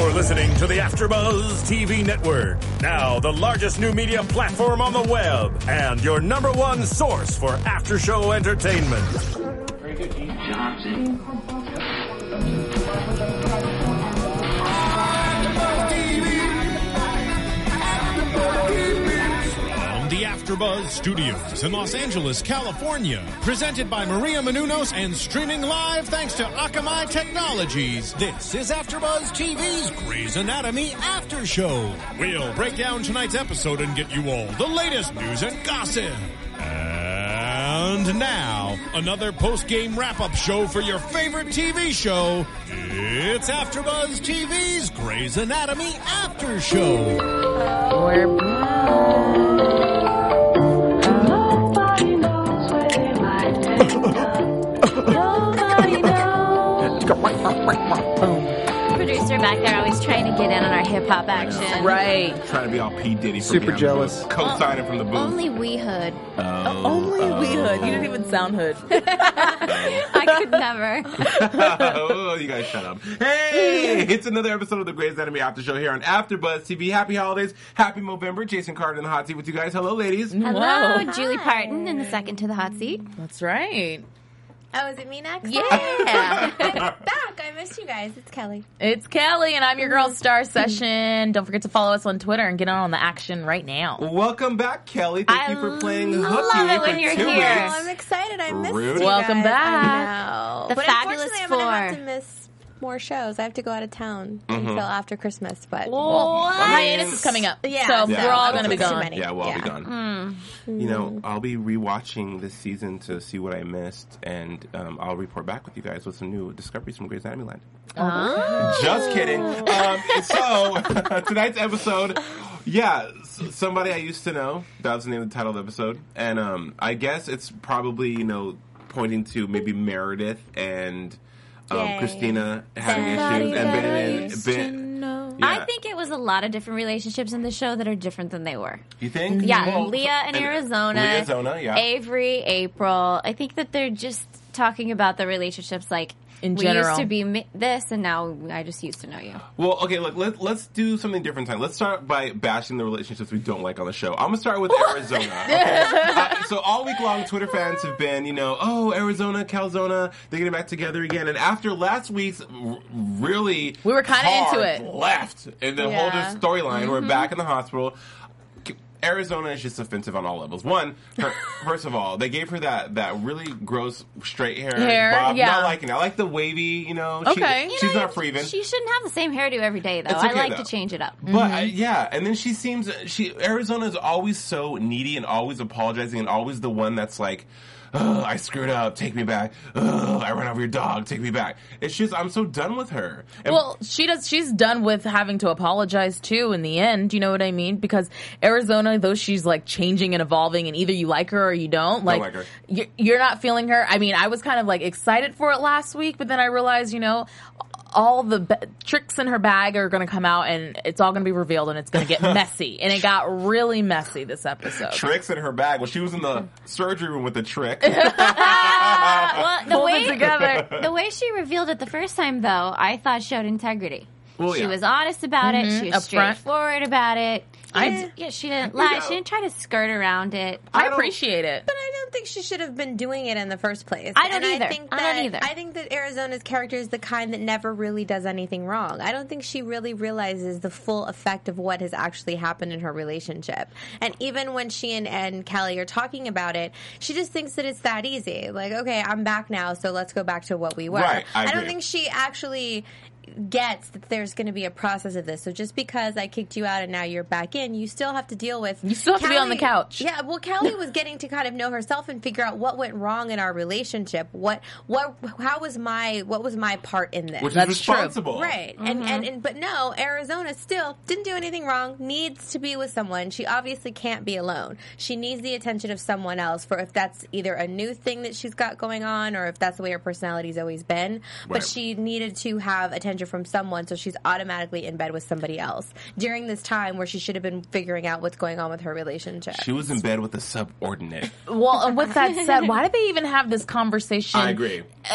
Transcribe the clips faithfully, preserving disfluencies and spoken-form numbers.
You're listening to the AfterBuzz T V network, now the largest new media platform on the web, and your number one source for after-show entertainment. Very good, Keith Johnson. The AfterBuzz Studios in Los Angeles, California. Presented by Maria Menounos and streaming live thanks to Akamai Technologies. This is AfterBuzz T V's Grey's Anatomy After Show. We'll break down tonight's episode and get you all the latest news and gossip. And now, another post-game wrap-up show for your favorite T V show. It's AfterBuzz T V's Grey's Anatomy After Show. We're back. Producer back there always trying to get in on our hip-hop action. Right. Trying to be all P. Diddy. Super jealous. Co-signing from the booth. Only we hood. Uh, only uh, we hood. You didn't even sound hood. I could never. Oh, you guys shut up. Hey, it's another episode of the Grey's Anatomy After Show here on AfterBuzz T V. Happy holidays. Happy Movember. Jason Carter in the hot seat with you guys. Hello, ladies. Hello, Whoa. Julie Parton in the second to the hot seat. That's right. Oh, is it me next? Yeah. I'm back. I missed you guys. It's Kelly. It's Kelly, and I'm your girl, Star Session. Don't forget to follow us on Twitter and get on the action right now. Welcome back, Kelly. Thank I you for playing love hooky it for when you're two here. Oh, weeks. I'm excited. I missed Rude. you Welcome guys. back. I know. The but Fabulous unfortunately, I'm going to have Four. to miss more shows. I have to go out of town until after Christmas. But Well, hiatus is coming up, Yeah, so so we're all I going to be don't think too gone. many. Yeah, we'll all Yeah. be gone. You know, I'll be rewatching this season to see what I missed, and um, I'll report back with you guys with some new discoveries from Grey's Anatomy Land. Oh. Just kidding. Um, so, tonight's episode, yeah, s- somebody I used to know. That was the name of the title of the episode. And um, I guess it's probably, you know, pointing to maybe Meredith and um, Yay. Christina having Somebody issues. And that Ben, I and used Ben, I yeah. think it was a lot of different relationships in the show that are different than they were. You think? Yeah, Well, Leah in and- Arizona. Leah, Arizona, yeah. Avery, April. I think that they're just talking about the relationships like In we general. used to be mi- this and now I just used to know you. Well, okay, look, let, let's do something different time. Let's start by bashing the relationships we don't like on the show. I'm going to start with Arizona. Okay? uh, so all week long, Twitter fans have been, you know, oh, Arizona, Calzona, they're getting back together again. And after last week's r- really We were kinda hard into it. left in the Yeah. whole storyline, we're back in the hospital. Arizona is just offensive on all levels. One, her, first of all, they gave her that, that really gross straight hair. Hair, bob. yeah. Not liking it. I like the wavy, you know. she- Okay. You she's know, not Freeman. She shouldn't have the same hairdo every day, though. It's I okay, like though. to change it up. But uh, yeah, and then she seems she Arizona is always so needy and always apologizing and always the one that's like, oh, I screwed up, take me back. Oh, I ran over your dog, take me back. It's just I'm so done with her. And Well, she does. She's done with having to apologize too. In the end, you know what I mean? Because Arizona, though she's like changing and evolving, and either you like her or you don't. Like, like her. You're, you're not feeling her. I mean, I was kind of like excited for it last week, but then I realized, you know, all the b- tricks in her bag are going to come out, and it's all going to be revealed, and it's going to get messy. And it got really messy this episode. tricks in her bag. Well, she was in the surgery room with a trick. Well, the Hold way it together. the way she revealed it the first time, though, I thought showed integrity. Well, she yeah. was honest about it. She was Up front. straightforward about it. I And, d- yeah, she didn't lie. know- She didn't try to skirt around it. I, don't- appreciate it. But I don't think she should have been doing it in the first place. I don't and either. I think I that, don't either. I think that Arizona's character is the kind that never really does anything wrong. I don't think she really realizes the full effect of what has actually happened in her relationship. And even when she and, and Kelly are talking about it, she just thinks that it's that easy. Like, okay, I'm back now, so let's go back to what we were. Right, I don't agree. think she actually gets that there's going to be a process of this. So just because I kicked you out and now you're back in, you still have to deal with... You still have to be on the couch. Yeah, well, Kelly was getting to kind of know herself and figure out what went wrong in our relationship. What, what, how was my, what was my part in this? Which That's is true. responsible. Right, and, and and but no, Arizona still didn't do anything wrong. Needs to be with someone. She obviously can't be alone. She needs the attention of someone else. For if that's either a new thing that she's got going on, or if that's the way her personality's always been. But Right. she needed to have attention from someone, so she's automatically in bed with somebody else during this time where she should have been figuring out what's going on with her relationship. She was in bed with a subordinate. Well, and with that said, why did they even have this conversation? I agree. a-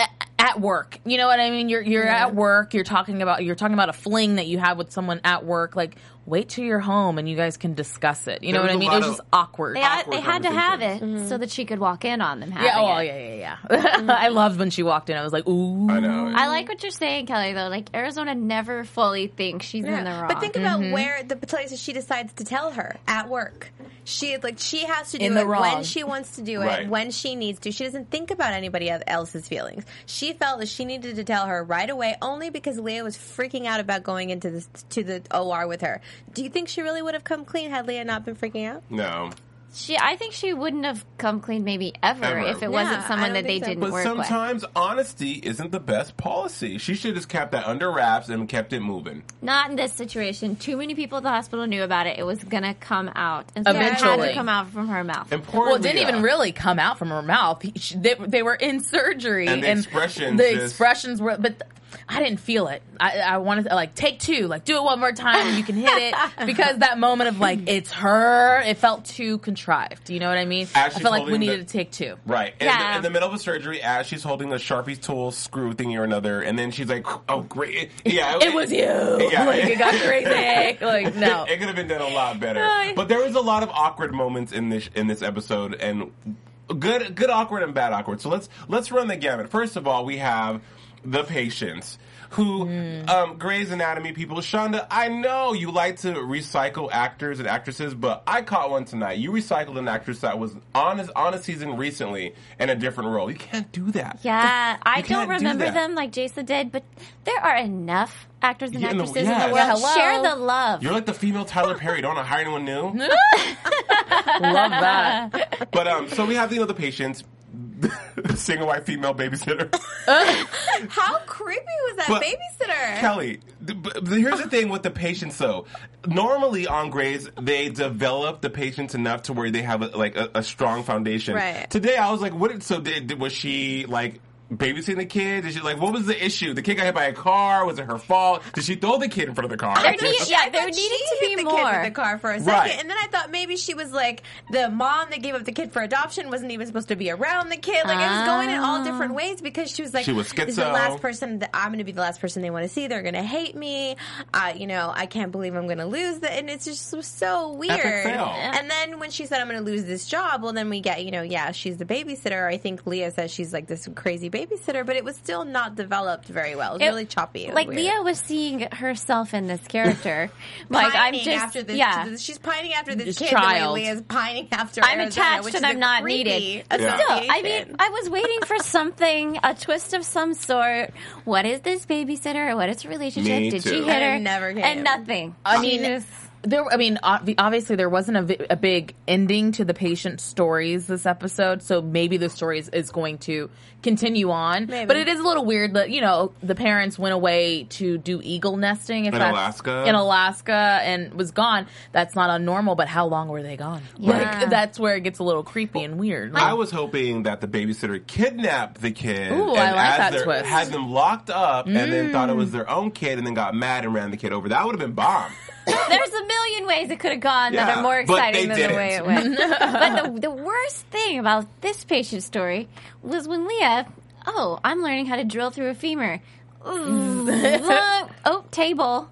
at work. You know what I mean? You're you're Yeah. at work. You're talking about you're talking about a fling that you had with someone at work. Like, wait till you're home and you guys can discuss it. You know There what I was a mean? lot It was of just awkward. They had, Awkward they had to have it conversations. so that she could walk in on them having yeah, oh it. yeah, yeah, yeah. I loved when she walked in. I was like, ooh. I know. I like what you're saying, Kelly, though. Like, Arizona never fully thinks she's in the wrong. But think about where the places she decides to tell her at work. She like she has to do In it the wrong. when she wants to do it, Right. when she needs to. She doesn't think about anybody else's feelings. She felt that she needed to tell her right away, only because Leah was freaking out about going into this to the O R with her. Do you think she really would have come clean had Leah not been freaking out? No. She, I think she wouldn't have come clean maybe ever, Ever. if it Yeah, wasn't I someone don't that they think so. didn't But work with. sometimes honesty isn't the best policy. She should have just kept that under wraps and kept it moving. Not in this situation. Too many people at the hospital knew about it. It was going to come out. And so it had Eventually. to come out from her mouth. Important. Well, it didn't even really come out from her mouth. He- she- They, they were in surgery, And the expressions the just- expressions were, but I didn't feel it. I, I wanted to like take two, like do it one more time, and you can hit it because that moment of like it's her, it felt too contrived. You know what I mean? As I she's felt like we holding needed the- to take two. Right. In, Yeah. the, in the middle of a surgery, as she's holding a Sharpie tool screw thingy or another, and then she's like, oh, great. Yeah. It was you. Yeah. Like it got crazy. Like no. It could have been done a lot better. But there was a lot of awkward moments in this in this episode, and good good awkward and bad awkward. So let's let's run the gamut. First of all, we have the patients. Who, Mm. um, Grey's Anatomy people, Shonda, I know you like to recycle actors and actresses, but I caught one tonight. You recycled an actress that was on a, on a season recently in a different role. You can't do that. Yeah, I can't don't do remember that. them like Jason did, but there are enough actors and Yeah, in the- actresses yeah. in the world. Yeah, hello. Share the love. You're like the female Tyler Perry. Don't want to hire anyone new. Love that. But um, so we have you know the patients, single white female babysitter. How creepy was that But- babysitter? Kelly, th- but here's the thing with the patients though. Normally on Grey's, they develop the patients enough to where they have a, like a, a strong foundation. Right. Today I was like, what? So did, did- was she like babysitting the kid? Did she like what was the issue? The kid got hit by a car. Was it her fault? Did she throw the kid in front of the car? There Did need- she- yeah, I there thought needed she to be hit the more. kid with the car for a second, Right. and then I thought maybe she was like the mom that gave up the kid for adoption wasn't even supposed to be around the kid. Like it was going in all different ways because she was like, She was "This is the schizo. last person that I'm going to be the last person they want to see. They're going to hate me. Uh, you know, I can't believe I'm going to lose that." And it's just was so weird. fail. And then when she said, "I'm going to lose this job," well, then we get you know, yeah, she's the babysitter. I think Leah says she's like this crazy babysitter, but it was still not developed very well. It was It- really choppy. It was like weird. Leah was seeing herself in this character. like I'm Pining just after this, yeah. she's pining after this This kid. child. The way Leah's pining after. I'm Arizona, attached which and is I'm a not creepy needed. Yeah. Still, I association. mean, I was waiting for something, a twist of some sort. What is this babysitter? What is her relationship? Me Did too. she hit And it her? never came. And nothing. I She mean, just- there. I mean, ob- obviously there wasn't a, vi- a big ending to the patient stories this episode, so maybe the story is, is going to continue on. Maybe. But it is a little weird that you know the parents went away to do eagle nesting if In that's- Alaska? in Alaska, and was gone. That's not unnormal. But how long were they gone? Yeah. Like, that's where it gets a little creepy and weird. I was hoping that the babysitter kidnapped the kid Ooh, and I like as that their- twist. Mm. had them locked up and then thought it was their own kid and then got mad and ran the kid over. That would have been bomb. There's a million ways it could have gone that Yeah, are more but exciting they than the way it didn't. went. But the, the worst thing about this patient story was when Leah, oh, I'm learning how to drill through a femur. Ooh, oh, table.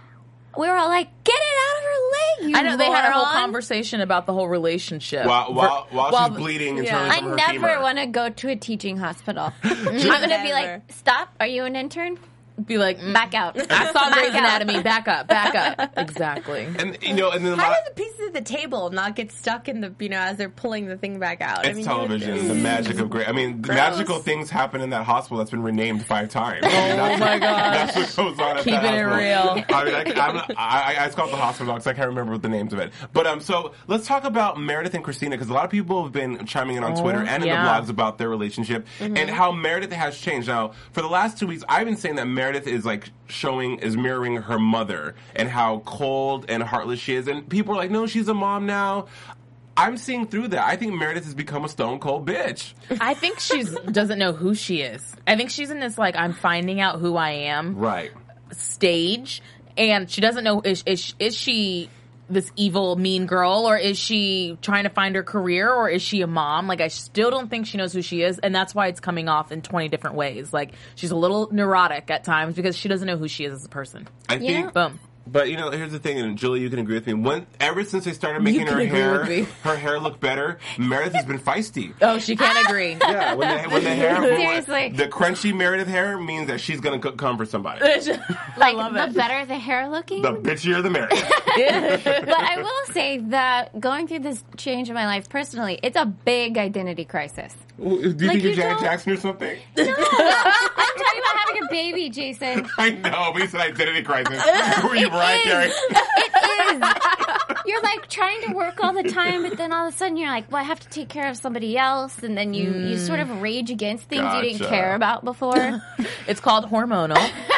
We were all like, get it out of her leg, you I know they had a whole moron." conversation about the whole relationship While, while, For- while, while- she's bleeding and yeah. turning I from her never femur. want to go to a teaching hospital. I'm going to be Never. like, stop. Are you an intern? Be like, mm, Back out. I saw Back Grey's out. Anatomy. Back up, back up. Exactly. And, you know, and then a How lot- do the pieces of the table not get stuck in the you know as they're pulling the thing back out? It's television, the magic of Grey. I mean, Gross. magical things happen in that hospital that's been renamed five times. I mean, Oh that's, my gosh. That's what goes on at Keeping that it hospital. real. I mean, I, I'm not, I, I, it's called the hospital because I can't remember the names of it. But um, so let's talk about Meredith and Christina because a lot of people have been chiming in on Oh, Twitter and in yeah. the blogs about their relationship and how Meredith has changed. Now, for the last two weeks, I've been saying that Meredith is like showing, is mirroring her mother and how cold and heartless she is. And people are like, no, she's a mom now. I'm seeing through that. I think Meredith has become a stone cold bitch. I think she's doesn't know who she is. I think she's in this like I'm finding out who I am Right. stage, and she doesn't know is is, is she this evil, mean girl, or is she trying to find her career, or is she a mom? Like, I still don't think she knows who she is, and that's why it's coming off in twenty different ways. Like, she's a little neurotic at times because she doesn't know who she is as a person. I think... Boom. But, you know, here's the thing, and Julie, you can agree with me. When, ever since they started making her hair, her hair look better, Meredith has been feisty. Oh, she can't agree. Yeah, when the, when the hair, Seriously. the crunchy Meredith hair means that she's going to come for somebody. Like, the it. better the hair looking? The bitchier the Meredith. But I will say that going through this change in my life personally, it's a big identity crisis. Do you Like, think you're you Janet don't- Jackson or something? No, I'm talking about having a baby, Jason. I know, but it's an identity crisis. Who are you, Mariah Carey? It is. You're like trying to work all the time, but then all of a sudden you're like, well, I have to take care of somebody else, and then you, you sort of rage against things Gotcha. you didn't care about before. It's called hormonal.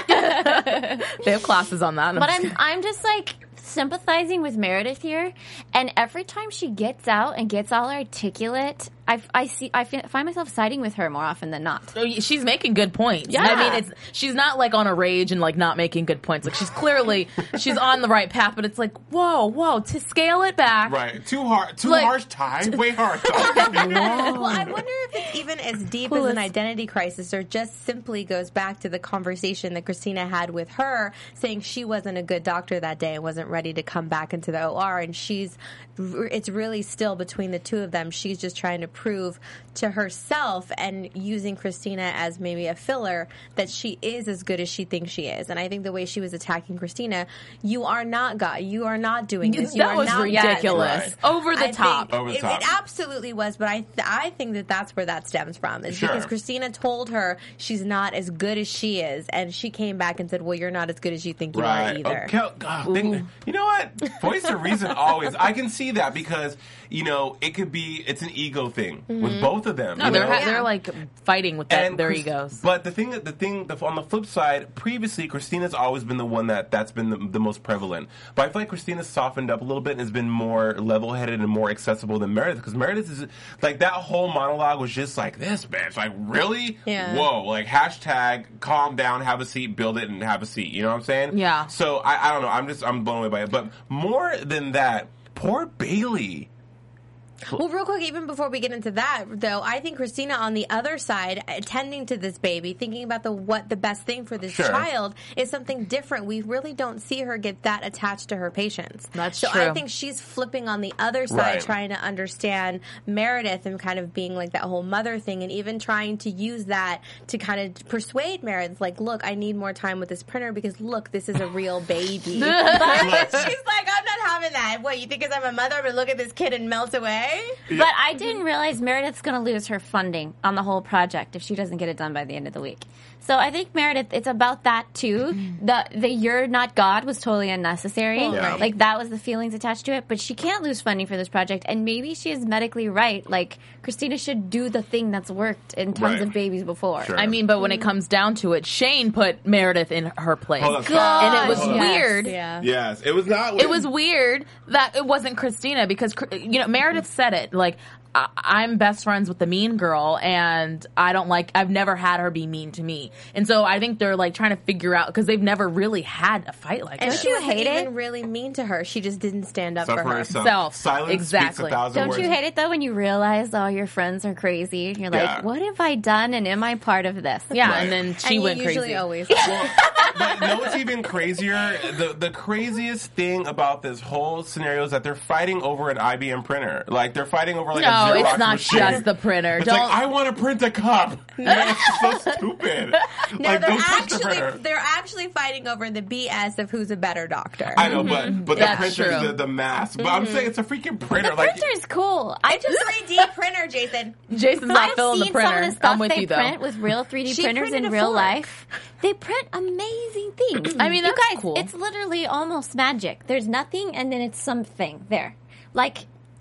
They have classes on that. But I'm I'm just like sympathizing with Meredith here, and every time she gets out and gets all articulate, I, I see I find myself siding with her more often than not. She's making good points. Yeah. I mean, it's she's not like on a rage and like not making good points. Like she's clearly she's on the right path, but it's like whoa, whoa, to scale it back. Right, too hard, too Like- harsh tie, way hard. Well, I wonder if it's even as deep as an identity crisis, or just simply goes back to the conversation that Christina had with her, saying she wasn't a good doctor that day and wasn't ready to come back into the O R, and she's, it's really still between the two of them. She's just trying to prove to herself and using Christina as maybe a filler that she is as good as she thinks she is. And I think the way she was attacking Christina, you are not God, you are not doing this. You That are was not ridiculous. Right. Over the I top. think Over the it, top. It absolutely was, but I th- I think that that's where that stems from. Is Sure. because Christina told her she's not as good as she is, and she came back and said, "Well, you're not as good as you think you are Right. either." Oh, Kel- God, think- you know what? Voice of reason always. I can see that because, you know, it could be, it's an ego thing with both of them. No, you they're know? ha- they're like fighting with that, And their Chris- egos. But the thing, that the thing, the, on the flip side, previously Christina's always been the one that that's been the, the most prevalent. But I feel like Christina's softened up a little bit and has been more level-headed and more accessible than Meredith. Because Meredith is like, that whole monologue was just like, this bitch, like really, Yeah. whoa, like hashtag calm down, have a seat, build it, and have a seat. You know what I'm saying? Yeah. So I, I don't know. I'm just I'm blown away by it. But more than that, poor Bailey. Well, real quick, even before we get into that, though, I think Christina on the other side, attending to this baby, thinking about the what the best thing for this Sure. child is something different. We really don't see her get that attached to her patients. That's so true. I think she's flipping on the other side, Right. trying to understand Meredith and kind of being like that whole mother thing, and even trying to use that to kind of persuade Meredith, like, look, I need more time with this printer because look, this is a real baby. But she's like, I'm not having that. What, you think because I'm a mother, I'm gonna look at this kid and melt away? But I didn't realize Meredith's going to lose her funding on the whole project if she doesn't get it done by the end of the week. So I think Meredith, it's about that too. The the "you're not God" was totally unnecessary. Yeah. Like that was the feelings attached to it. But she can't lose funding for this project, and maybe she is medically right. Like Christina should do the thing that's worked in tons Right. of babies before. Sure. I mean, but when it comes down to it, Shane put Meredith in her place. Hold on. And it was Gosh, yes. weird. Yeah. Yes, it was not. It was weird that it wasn't Christina because, you know, Meredith said it. Like, I- I'm best friends with the mean girl, and I don't like, I've never had her be mean to me. And so I think they're like trying to figure out, because they've never really had a fight like And this. she wasn't hate it? even really mean to her. She just didn't stand up Suffer for herself. herself. Self. Silence speaks Exactly. a thousand Don't words. you hate it though when you realize all your friends are crazy and you're like, Yeah. what have I done and am I part of this? Yeah, Right. and then she and went you usually crazy. always. But know what's even crazier? The the craziest thing about this whole scenario is that they're fighting over an I B M printer. Like they're fighting over like a No, Xerox it's not machine. just the printer. It's Don't. like I want to print a cup. That's so stupid. No, like they're don't touch the actually printer. they're actually fighting over the B S of who's a better doctor. I know, but but the That's printer is true. the, the mask. But I'm saying it's a freaking printer. The like printer's cool. I It's a just three D printer, Jason. Jason's not I've filling seen the some printer. of the stuff I'm with they you, though. print with real three D She printers printed in a real fork. life. They print amazing things. I mean, you that's guys, cool. it's literally almost magic. There's nothing, and then it's something there. Like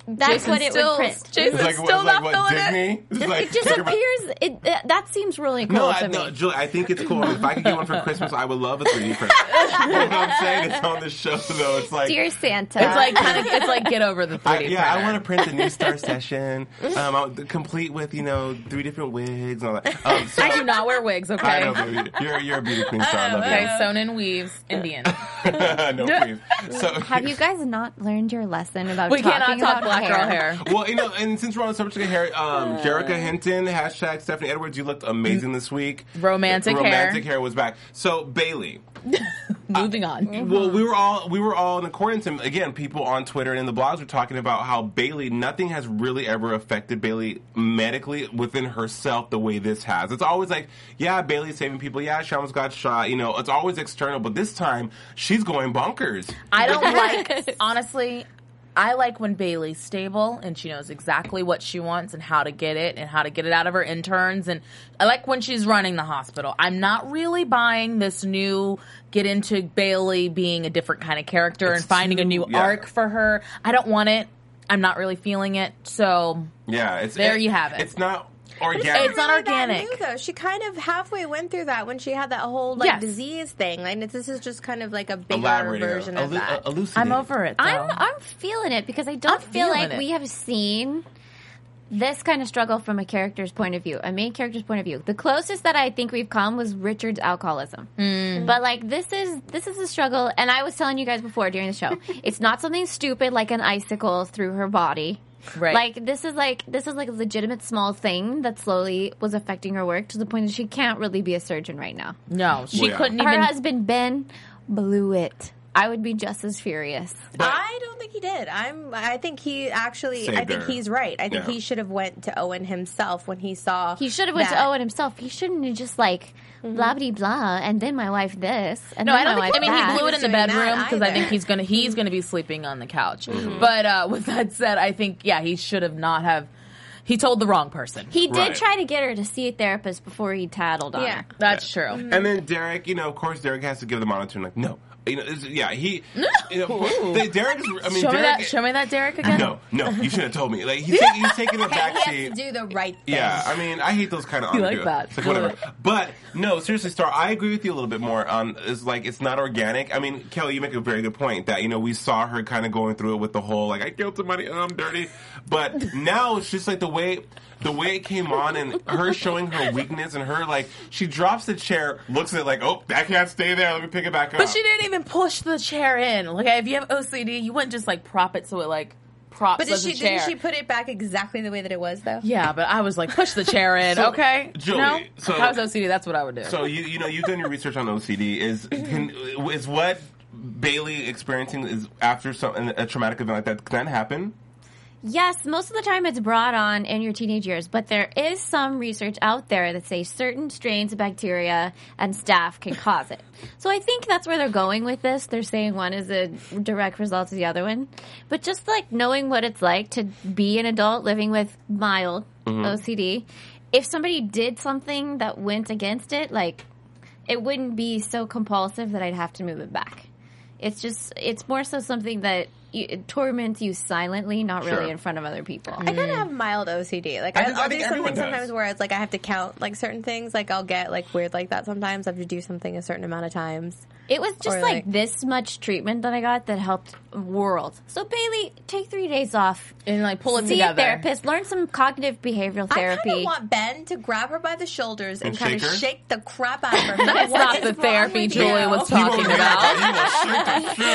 That's Jason's what it still, would print. Jason's It's like, still it's like not what, feeling Disney? it. It's like, It just think about- appears. It, uh, that seems really cool No, to I, me. no, Julie, I think it's cool. If I could get one for Christmas, I would love a three D printer. You know what I'm saying? It's on the show, though. It's like, Dear Santa. It's like kind of. It's like get over the I, three D yeah, I printer. want to print the new Star Session, um, I- complete with you know three different wigs and all that. Um, so, I do not wear wigs. Okay. I know, baby. You're you're a beauty queen, so I love Okay, you. sewn in weaves, Indian. no, please. So, Have you guys not learned your lesson about We talking cannot talk about black hair? girl hair. well, you know, and since we're on the subject of hair, um, Jerrica Hinton, hashtag Stephanie Edwards, you looked amazing this week. Romantic hair. Romantic hair was back. So Bailey. Moving on. Well, we were all we were all in accordance, and again, people on Twitter and in the blogs were talking about how Bailey, nothing has really ever affected Bailey medically within herself the way this has. It's always like, yeah, Bailey's saving people, yeah, she almost got shot, you know, it's always external, but this time she's going bonkers. I don't like, honestly, I like when Bailey's stable and she knows exactly what she wants and how to get it and how to get it out of her interns. And I like when she's running the hospital. I'm not really buying this new get into Bailey being a different kind of character It's and finding a too- new yeah. arc for her. I don't want it. I'm not really feeling it. So Yeah, it's There it- you have it. It's not organic. It's not really that organic. new, though. She kind of halfway went through that when she had that whole like Yes. disease thing. Like this is just kind of like a bigger Elaborate, version uh, of elu- that. uh, elucidate. I'm over it, though. I'm I'm feeling it because I don't I'm feel feeling like it. we have seen this kind of struggle from a character's point of view, a main character's point of view. The closest that I think we've come was Richard's alcoholism. Hmm. But like this is this is a struggle, and I was telling you guys before during the show, it's not something stupid like an icicle through her body. Right. Like this is like this is like a legitimate small thing that slowly was affecting her work to the point that she can't really be a surgeon right now. No, she Well, yeah. couldn't Her even. husband Ben blew it. I would be just as furious. I don't think he did. I'm. I think he actually. Saved I think her. he's right. I think Yeah. he should have went to Owen himself when he saw. He should have went that. to Owen himself. He shouldn't have just like blah blah blah, and then my wife this, and No, then I don't my think. I wife mean, that. he blew it in the Doing that bedroom because I either. think he's gonna he's gonna be sleeping on the couch. But uh, with that said, I think yeah, he should have not have. He told the wrong person. He did Right. try to get her to see a therapist before he tattled on Yeah. her. That's true. And then Derek, you know, of course, Derek has to give the monitor like, no, you know, it's, yeah, he, you know, they, Derek is. I mean, show me Derek. that. Show me that Derek again. No, no, you should have told me. Like he's, taking he's taking a He has backseat. to do the right thing. Yeah, I mean, I hate those kind of You like ambiguous- that. It's like whatever. Good. But no, seriously, Star, I agree with you a little bit more on. It's like it's not organic. I mean, Kelly, you make a very good point that you know we saw her kind of going through it with the whole like I killed somebody, oh, I'm dirty. But now it's just like the way. The way it came on and her showing her weakness and her like she drops the chair, looks at it like, oh, that can't stay there. Let me pick it back up. But she didn't even push the chair in. Like if you have O C D, you wouldn't just like prop it so it like props But did as a she? chair. Didn't she put it back exactly the way that it was though? Yeah, but I was like, push the chair in, So, okay? Julie, no, so- if I was O C D, that's what I would do. So you you know you've done your research on O C D. Is can, is what Bailey experiencing is after some a traumatic event like that? Can that happen? Yes, most of the time it's brought on in your teenage years, but there is some research out there that say certain strains of bacteria and staph can cause it. So I think that's where they're going with this. They're saying one is a direct result of the other one. But just like knowing what it's like to be an adult living with mild O C D, if somebody did something that went against it, like it wouldn't be so compulsive that I'd have to move it back. It's just, it's more so something that you, it torments you silently, not really Sure. in front of other people. I kind of have mild O C D. Like I I, think- I I'll do think everyone something does. sometimes where it's like I have to count like certain things. Like I'll get like weird like that sometimes. I have to do something a certain amount of times. It was just Or, like, like- this much treatment that I got that helped world. So Bailey, take three days off. and like pull it See together. a therapist. Learn some cognitive behavioral I kind therapy. of want Ben to grab her by the shoulders and, And kind of shake her? shake the crap out of her. That's What not is the wrong therapy with Julie you? was talking about. You will shake the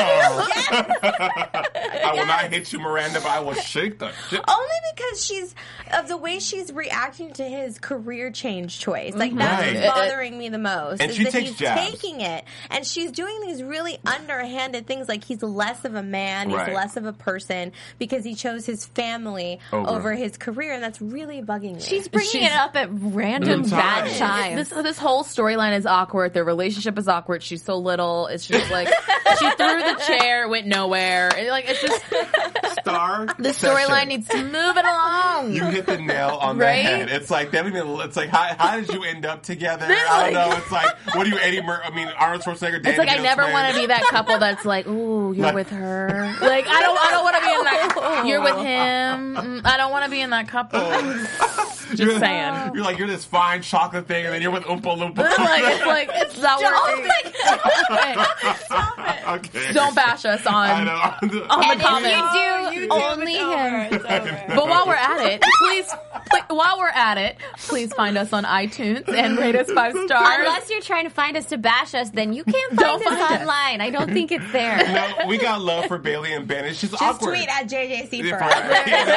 shit. I will not hit you, Miranda, but I will shake the shit. Only because she's of the way she's reacting to his career change choice. Like that's Right. what's bothering me the most. And is she that takes he's jabs. taking it, and she's doing these really underhanded things. Like he's less of a man, Right. he's less of a person because he chose his family Over. over, his career, and that's really bugging me. She's bringing She's- it up at random Mm, bad times. times. This this whole storyline is awkward. Their relationship is awkward. She's so little. It's just like she threw the chair, went nowhere. And, like it's just Star. The storyline needs to move it along. You hit the nail on Right? the head. It's like, they don't even, it's like, how, how did you end up together? They're I don't like- know. It's like, what are you, Eddie Mur- I mean, Arnold Schwarzenegger, Danny It's like I never DeVito's want to man? be that couple that's like, ooh, you're Like- with her. Like I don't, I don't want to be in that. You're with him. Mm, I don't want to be in that couple. Just You're- saying. You're like, you're this fine chocolate thing, and then you're with Oompa Loompa. like it's like it's not working. Okay. Don't bash us on I know. on the And comments. if you do, only him. But while we're at it, please, please, while we're at it, please find us on iTunes and rate us five stars. Unless you're trying to find us to bash us, then you can't find Don't us find us. online. I don't think it's there. No, we got love for Bailey and Ben. It's just, Just awkward. tweet at J J C Yeah, for for- us.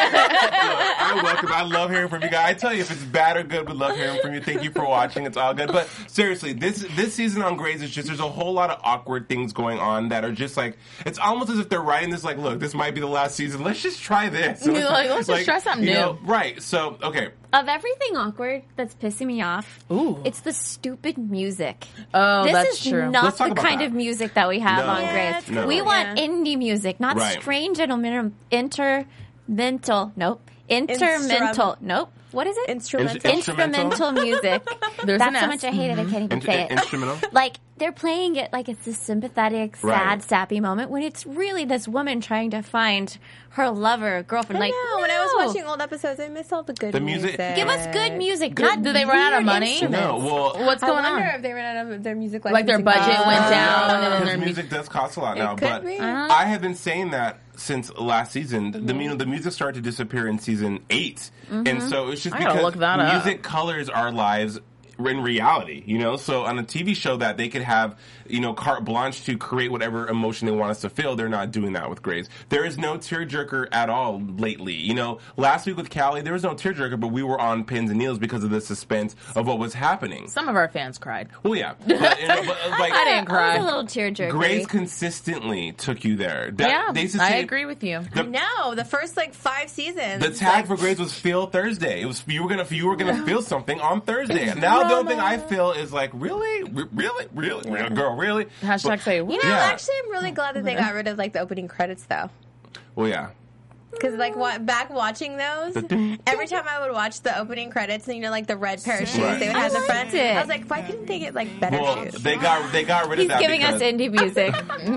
Look, I welcome. I love hearing from you guys. I tell you, if it's bad or good, we love hearing from you. Thank you for watching. It's all good. But seriously, this this season on Grey's is just there's a whole lot of awkward things going on that are just like it's almost as if they're writing this like, look, this might be the last season. Let's just try this. You're like, let's just try something you new. know, right? So okay. Of everything awkward that's pissing me off, Ooh. it's the stupid music. Oh, this that's is true. not Let's talk the about kind that. of music that we have No. on Yeah, Grace. it's No. We cool. want Yeah. indie music, not Right. strange intermental, intermental. Nope. Intermental. Nope. What is it? Instrumental. In- Instrumental music. There's That's an so S. much I hate it. I can't even In- say it. instrumental. Like they're playing it like it's a sympathetic, sad, Right. sappy moment when it's really this woman trying to find her lover, girlfriend. Like, no, when I was no. watching old episodes, I missed all the good The music- Give us good music. Good- Not do they run out of weird money? instruments. No, well, What's I going wonder on? if they ran out of their music Like their licensing budget fees. went Uh, down, and then because their music does cost a lot now. could But be. Uh-huh. I have been saying that since last season. The you know, the music started to disappear in season eight, and so it's just I gotta because look that up. music colors our lives in reality, you know. So on a T V show that they could have, you know, carte blanche to create whatever emotion they want us to feel, they're not doing that with Grey's. There is no tearjerker at all lately. You know, last week with Callie, there was no tearjerker, but we were on pins and needles because of the suspense of what was happening. Some of our fans cried. Well, yeah, but, you know, but, like, I didn't cry. I was a little tearjerker. Grey's consistently took you there. That, Yeah, they used to I say- agree with you. The, No, the first like five seasons. the tag for Grey's was Feel Thursday. It was you were gonna you were gonna feel something on Thursday. Now the only thing I feel is like really, Re- really, really, Real girl, really. Hashtag But- say You know, Yeah. actually, I'm really glad that they got rid of like the opening credits though. Well, yeah. Because like wa- back watching those, The- every time I would watch the opening credits, and you know, like the red pair of shoes Right. they would have in the front, liked it. I was like, why couldn't they get like better Well, shoes? they got they got rid He's of that. giving us because, indie music.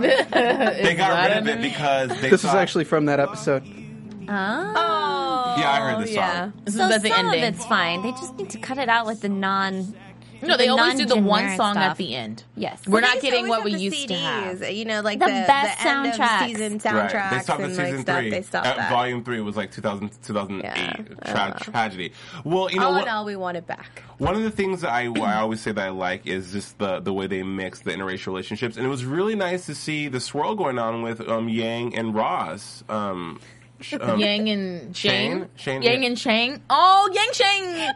They got rid of it because they This is thought- actually from that episode. oh. Yeah, I heard this yeah. song. This So is at the some ending. of it's fine. They just need to cut it out with the non. No, they the always do the one non-generic song stuff. at the end. Yes. We're They not used to getting always what have we the used C to Ds, have. You know, like The the, best the end soundtracks. of season Right. soundtracks They stopped at and season like stuff. three. They stopped Uh, that. Volume three was like two thousand, two thousand eight. Yeah. Tra- tragedy. Well, you know All what? in all, we want it back. One of the things that I, I always say that I like is just the, the way they mix the interracial relationships, and it was really nice to see the swirl going on with um, Yang and Roz. Um, sh- um, Yang and Shane. Shane? Shane, Yang yeah. and Shang. Oh, Yang Shang.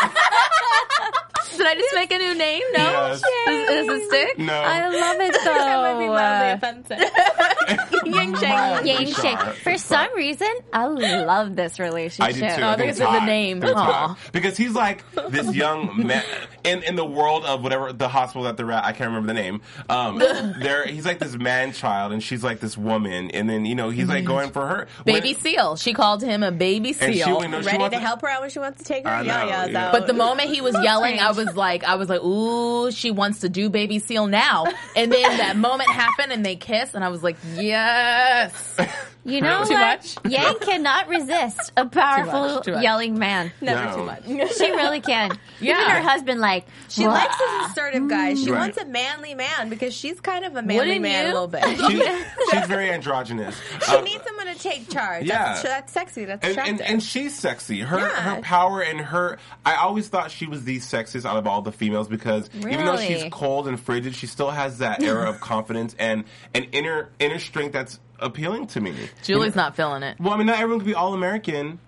Did I just make a new name? No. Yes. Does, does it stick? No. I love it though. That might be mildly Uh, offensive. Yang Shang. Yang Bizarre. Shang. For some reason, I love this relationship. I did too. Oh, I think it's it's in the hot. name. It's Aw. hot. Because he's like this young man in in the world of whatever the hospital that they're at. I can't remember the name. Um, there he's like this man child, and she's like this woman, and then you know he's like going for her Baby When- seal. She called him a baby and she, seal. you know, she Ready wants to help her out when she wants to take her I know, yayas yeah. out. But the moment he was yelling, I was like, I was like, ooh, she wants to do baby seal now. And then that moment happened and they kissed and I was like, yes. You know Too what? much? Yang cannot resist a powerful much, too much. yelling man. never No. too much. She really can. Yeah. Even her husband, like, She "Wah." likes this assertive guy. She Right. wants a manly man because she's kind of a manly Wouldn't man you? a little bit. She, she's very androgynous. She Um, needs someone to take charge. Yeah. That's, that's sexy. That's and, attractive. and, and she's sexy. Her Yeah. her power and her. I always thought she was the sexiest out of all the females because even though she's Really? cold and frigid, she still has that era of confidence and an inner inner strength that's appealing to me. Julie's not feeling it. Well, I mean, not everyone can be all American.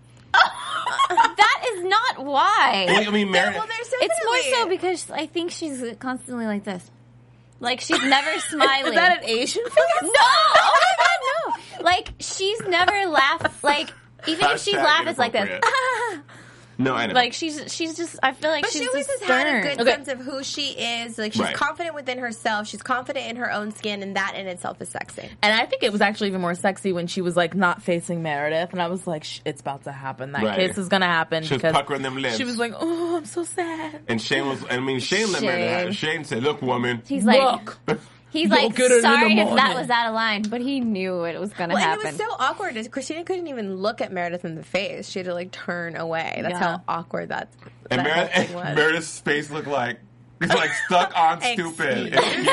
That is not why. Well, I mean, Mary, well, there's It's more definitely- so because I think she's constantly like this. Like, she's never smiling. Is that an Asian face? No! Oh my god, no! Like, she's never laughed. Like, even if she's Hashtag laughing, it's like this. inappropriate. No, I know. Like she's she's just. I feel like But she's she always just has had a stern. good Okay. sense of who she is. Like she's Right. confident within herself. She's confident in her own skin, and that in itself is sexy. And I think it was actually even more sexy when she was like not facing Meredith, and I was like, Shh, "It's about to happen. That Right. kiss is gonna happen." She was because puckering them lips. She was like, "Oh, I'm so sad." And Shane was, I mean, Shane let Meredith have it. Shane said, look, woman. He's like, Look. he's You'll like, get it in the sorry if that morning." was out of line, but he knew it was going to Well, and happen. it was so awkward. Christina couldn't even look at Meredith in the face. She had to like turn away. That's Yeah. how awkward that. And that whole Meredith, thing was. Meredith's face looked like he's like stuck on stupid. Excuse me?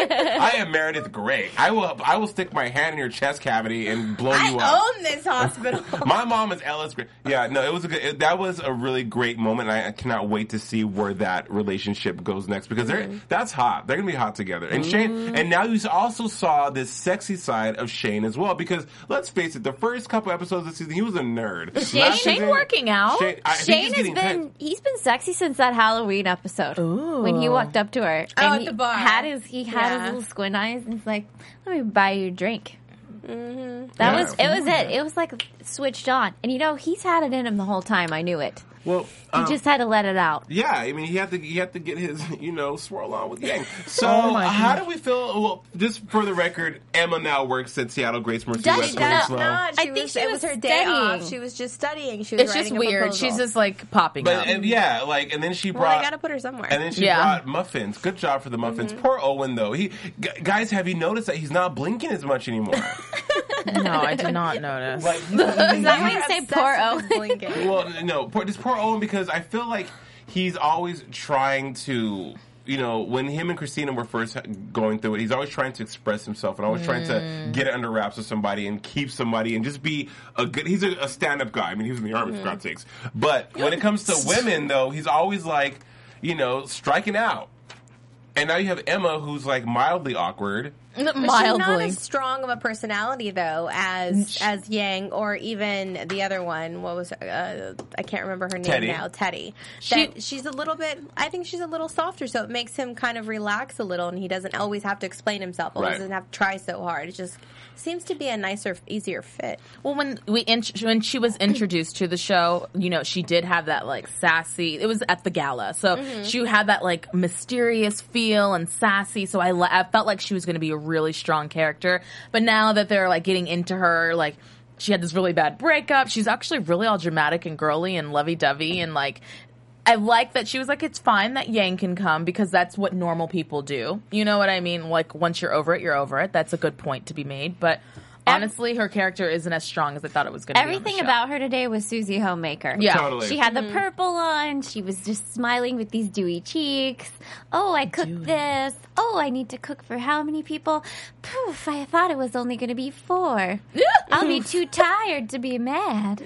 I am Meredith Grey. I will I will stick my hand in your chest cavity and blow you up. I own this hospital. My mom is Ellis Grey. Yeah, no, it was a good. It, that was a really great moment. And I, I cannot wait to see where that relationship goes next because they're that's hot. They're gonna be hot together. And Shane, and now you also saw this sexy side of Shane as well. Because let's face it, the first couple episodes of the season, he was a nerd. Shane- Last Shane season, working out? Shane, I think Shane he's has getting been pegged. he's been sexy since that Halloween episode. Ooh. When he walked up to her Oh, and at he the bar. had his he had Yeah. his little squint eyes and he's like, "Let me buy you a drink." Mm-hmm. That Yeah. was it. Was it? It was like switched on, and you know he's had it in him the whole time. I knew it. Well, He um, just had to let it out. Yeah, I mean, he had to he had to get his you know swirl on with Yang. So, Oh my how do we feel? Well, just for the record, Emma now works at Seattle Grace Mercy Does West she? Winslow. Not. She I think was, she it was was her day studying. off. She was just studying. She was It's just writing a weird. proposal. She's just like popping But up. and yeah, like and then she Well, brought. I gotta put her somewhere. And then she Yeah. brought muffins. Good job for the muffins. Poor Owen though. He g- guys, have you noticed that he's not blinking as much anymore? No, I did not notice. like, Is that why you say Obsessed poor with Owen? blinking. well, no, poor, just poor Owen because I feel like he's always trying to. You know, when him and Christina were first going through it, he's always trying to express himself and always trying to get it under wraps with somebody and keep somebody and just be a good. He's a, a stand-up guy. I mean, he was in the army for God's sakes. But when it comes to women, though, he's always like, you know, striking out. And now you have Emma, who's like mildly awkward. But she's not Mildly. as strong of a personality though as as Yang or even the other one. What was uh, I can't remember her name Teddy. now. Teddy. She- That she's a little bit. I think she's a little softer, so it makes him kind of relax a little, and he doesn't always have to explain himself. Always Right. doesn't have to try so hard. It just seems to be a nicer, easier fit. Well, when we int- when she was introduced to the show, you know, she did have that like sassy. It was at the gala, so she had that like mysterious feel and sassy. So I, li- I felt like she was going to be a really strong character. But now that they're like getting into her, like she had this really bad breakup. She's actually really all dramatic and girly and lovey-dovey and like. I like that she was like, it's fine that Yang can come because that's what normal people do. You know what I mean? Like, once you're over it, you're over it. That's a good point to be made. But honestly, her character isn't as strong as I thought it was going to be. Everything about her today was Susie Homemaker. Yeah. Totally. She had the purple on. She was just smiling with these dewy cheeks. Oh, I cooked this. Oh, I need to cook for how many people? Poof, I thought it was only going to be four. I'll be too tired to be mad.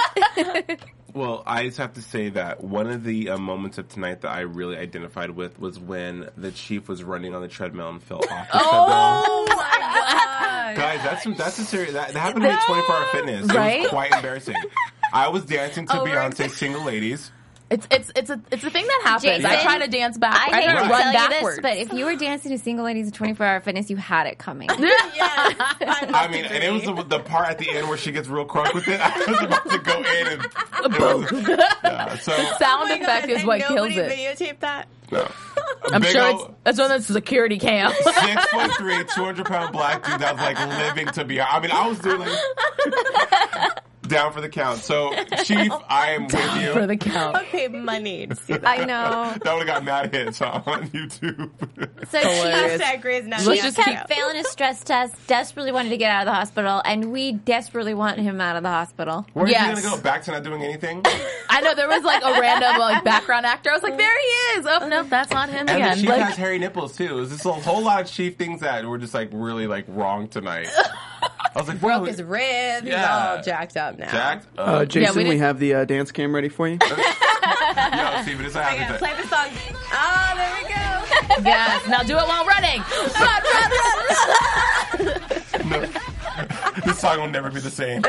Well, I just have to say that one of the uh, moments of tonight that I really identified with was when the chief was running on the treadmill and fell off the Oh treadmill. my god! Guys, that's some, that's a serious. That, that happened to me at twenty-four hour fitness. It Right? was quite embarrassing. I was dancing to Oh, we're Beyonce's ex- "Single Ladies." It's it's it's a it's a thing that happens. Jason, I try to dance back. I I, hate try to to run tell backwards. you this, but if you were dancing to Single Ladies at twenty-four hour fitness, you had it coming. Yes, I mean, and it was the, the part at the end where she gets real crunk with it. I was about to go in and it was, yeah, so Sound effect is what kills nobody it. videotaped that. no. I'm Big sure ol' it's that's on the security cam. six foot three, two hundred pound black dude that was like living to be. I mean, I was doing like, down for the count. So, Chief, I am with you. For the count. I paid money to see that. I know. That would have got mad hits on YouTube. So Hilarious. she, Hashtag Grey's Let's she Anatomy. just kept failing his stress test, desperately wanted to get out of the hospital, and we desperately want him out of the hospital. Where's Yes. he going to go? Back to not doing anything? I know there was like a random like background actor. I was like, there he is. Oh no, that's not him And again. the chief Like, has hairy nipples too. It was just a whole lot of chief things that were just like really like wrong tonight. I was like, Broke bro, his rib. He's Yeah. all jacked up now. Jacked? Uh, Uh, Jason, we we, didn't- have the uh, dance cam ready for you. no, see, but it's not Yeah, happening. play the song. Oh, there we go. yes. Now do it while running. Run, run, run, run. No. This song will never be the same.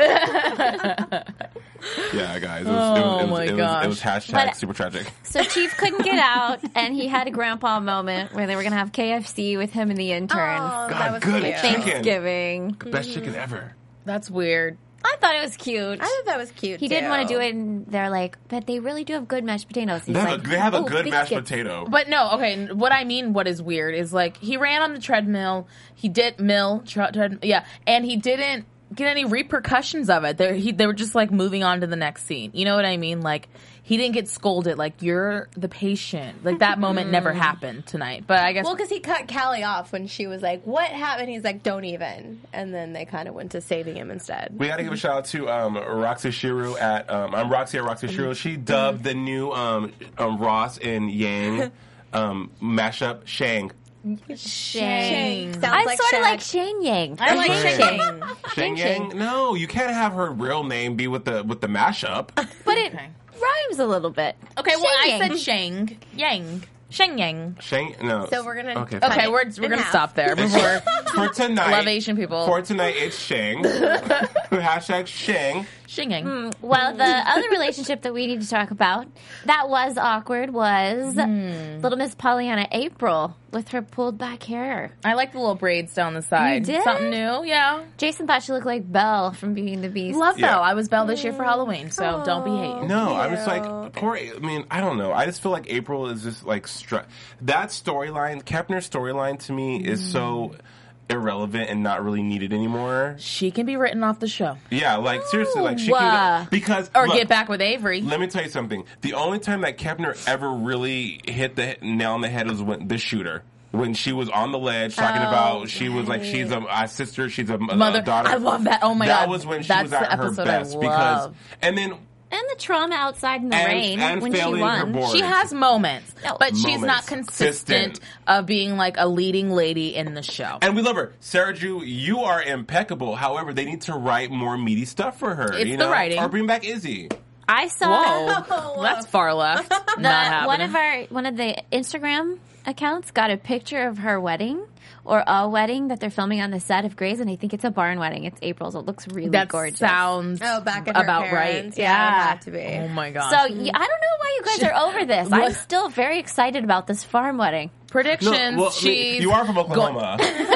Yeah, guys. It was, Oh, it was, it was, my it was, gosh. it was hashtag But- super tragic. So Chief couldn't get out, and he had a grandpa moment where they were going to have K F C with him and the intern. Oh, God, that was good cute. chicken. Thanksgiving. Best chicken ever. That's weird. I thought it was cute. I thought that was cute. He too. didn't want to do it, and they're like, but they really do have good mashed potatoes. He's They have, like, a, they have a "Oh, good mashed biscuits." potato. But no, okay. What I mean, what is weird is like he ran on the treadmill. He did mill, tre- tread, yeah, and he didn't get any repercussions of it. They he they were just like moving on to the next scene. You know what I mean? Like he didn't get scolded. Like you're the patient. Like that moment never happened tonight. But I guess Well, because he cut Callie off when she was like, "What happened?" He's like, "Don't even." And then they kind of went to saving him instead. We got to give a shout out to um, Roxy Shiru at um, I'm Roxy at Roxy Shiru. She dubbed the new um, um, Ross and Yang um, mashup Shang. Shang. Sounds I like sort of Shaq. like Shane Yang. I like Shang. Shang. Shang Yang? No, you can't have her real name be with the with the mashup. But it Okay. rhymes a little bit. Okay, well I Shang said Yang. Shang Yang Shang Yang. Shang, no. So we're gonna- Okay. Okay, it we're in we're gonna half. stop there before. For tonight, Love Asian people. For tonight, it's Shang. Hashtag Shang. Shang Yang. Well, the other relationship that we need to talk about that was awkward was Little Miss Pollyanna April with her pulled back hair. I like the little braids down the side. You did? Something new, yeah. Jason thought she looked like Belle from Beauty and the Beast. Love Yeah. Belle. I was Belle this year for Halloween, so don't be hating. No, I'm just like poor. I mean, I don't know. I just feel like April is just like str- that storyline. Kepner's storyline to me is so irrelevant and not really needed anymore. She can be written off the show. Yeah, like seriously, like she Ooh, uh, can because Or look, get back with Avery. Let me tell you something. The only time that Kepner ever really hit the nail on the head was when the shooter. When she was on the ledge talking Oh, about she was like she's a, a sister, she's a, a Mother, daughter. I love that. Oh my that god, was when she That's was at the her episode best I because love. and then And the trauma outside in the and, rain and when she failing her won. board. She has moments, No. but she's Moments. not consistent Consistent. of being like a leading lady in the show. And we love her. Sarah Jew, you are impeccable. However, they need to write more meaty stuff for her. It's you the know? writing. Or bring back Izzy. I saw Whoa, that's far left. Not the, happening. one of our one of the Instagram accounts got a picture of her wedding or a wedding that they're filming on the set of Grey's, and I think it's a barn wedding. It's April's. It looks really that gorgeous. sounds Oh, back at her about parents. right. Yeah, it Yeah. had to be. Oh my god. So y- I don't know why you guys are over this. I'm still very excited about this farm wedding. predictions. No, well, I she's mean, you are from Oklahoma.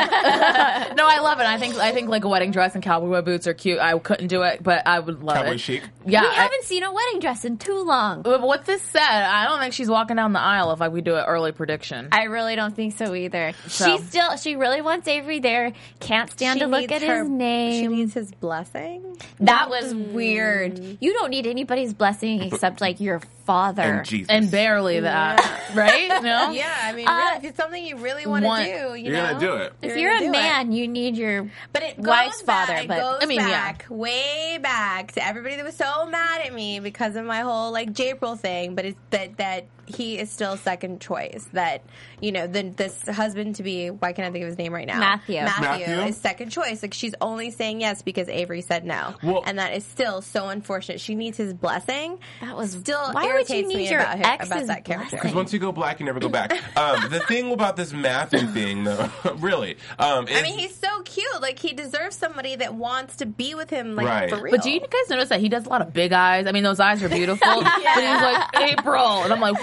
No, I love it. I think I think like a wedding dress and cowboy boots are cute. I couldn't do it, but I would love Cowboy it. chic. Yeah. we I- haven't seen a wedding dress in too long. but what this said, I don't think she's walking down the aisle if like we do an early prediction. I really don't think so either. So- She still, she really wants Avery there. Can't stand She to look needs at her- his She name. needs his blessing. That was weird. You don't need anybody's blessing except like your father. And Jesus. and barely that, right? No. Yeah, I mean, Uh, really, if it's something you really want want- to do, you You're know, gonna do it. If You're you're gonna a do man, you need your But it goes wife's back, father. It But goes I mean, yeah. back, way back to everybody that was so mad at me because of my whole like J-April thing. But it's that that he is still second choice. That you know, the, this husband to be. Why can't I think of his name right now? Matthew. Matthew, Matthew? is second choice. Like she's only saying yes because Avery said no, Well- and that is still so unfortunate. She needs his blessing. That was- still why would you irritates need me your about, her, about ex's that character. blessing? Because once you go black, you never go back. Um, the thing about this mathing thing, though, really, um, is, I mean, he's so cute. Like he deserves somebody that wants to be with him. Like Right. for real. But do you guys notice that he does a lot of big eyes? I mean, those eyes are beautiful. But he's like, April. And I'm like,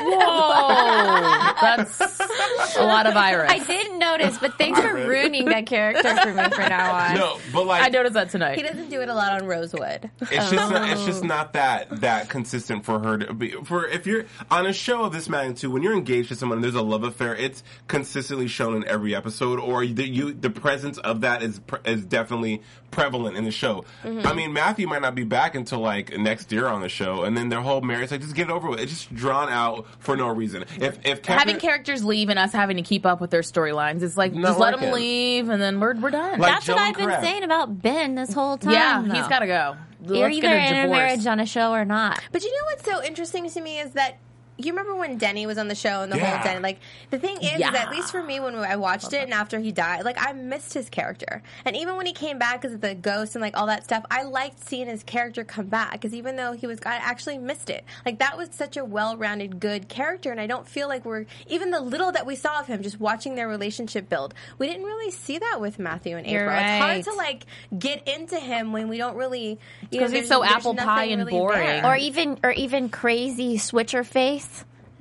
whoa. That's a lot of iris. I didn't notice, but thanks for ruining that character for me from now on. no, but like I noticed that tonight. He doesn't do it a lot on Rosewood. It's just not, it's just not that that consistent for her to be for if you're on a show of this magnitude when you're engaged to someone and there's a love affair, it's consistently shown in every episode, or the you the presence of that is pre- is definitely prevalent in the show. Mm-hmm. I mean, Matthew might not be back until like next year on the show, and then their whole marriage like just get it over with. It's just drawn out for no reason. If if Kevin, Having characters leave and us having to keep up with their storylines, it's like Not just let them working. leave and then we're we're done. Like That's what Joan I've been Crab. saying about Ben this whole time. yeah, though. he's got to go. You're Let's either get in a divorce. marriage on a show or not. But you know what's so interesting to me is that you remember when Denny was on the show and the Yeah. whole Denny, like the thing is, Yeah. is at least for me when I watched it and after he died, like I missed his character. And even when he came back as the ghost and like all that stuff, I liked seeing his character come back because even though he was, I actually missed it. Like that was such a well-rounded, good character, and I don't feel like we're even the little that we saw of him, just watching their relationship build. We didn't really see that with Matthew and You're April. It's hard right. to like get into him when we don't really, you know, 'Cause he's there's- so there's apple nothing pie and really boring. there. Or even or even crazy switcher face.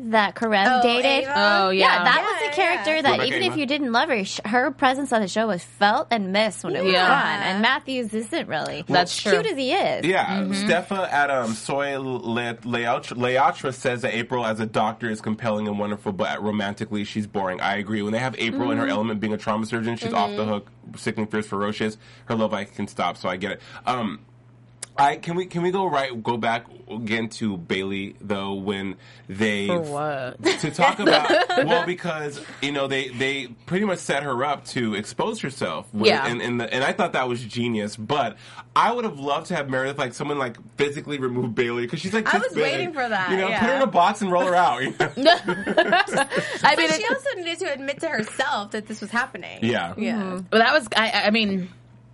that Karev Oh, dated. Ava? Oh, yeah. Yeah, that Yeah, was the yeah. character that Rebecca even Ava? if you didn't love her, sh- her presence on the show was felt and missed when it was Yeah. gone. And Matthews isn't really. That's as true. cute as he is. Yeah, Mm-hmm. Stefa at um, Soy Le- Leatra Leatra says that April as a doctor is compelling and wonderful, but romantically she's boring. I agree. When they have April in her Mm-hmm. element being a trauma surgeon, she's off the hook, sickening, fierce, ferocious. Her love I can stop, so I get it. Um, I can we can we go right go back again to Bailey though when they For what? to talk about well because you know they they pretty much set her up to expose herself with, Yeah. and and, the, and I thought that was genius, but I would have loved to have Meredith like someone like physically remove Bailey because she's like I this was big. waiting for that, you know yeah. put her in a box and roll her out you know? I But mean, she it, also needed to admit to herself that this was happening. yeah Yeah. well, that was. I, I mean,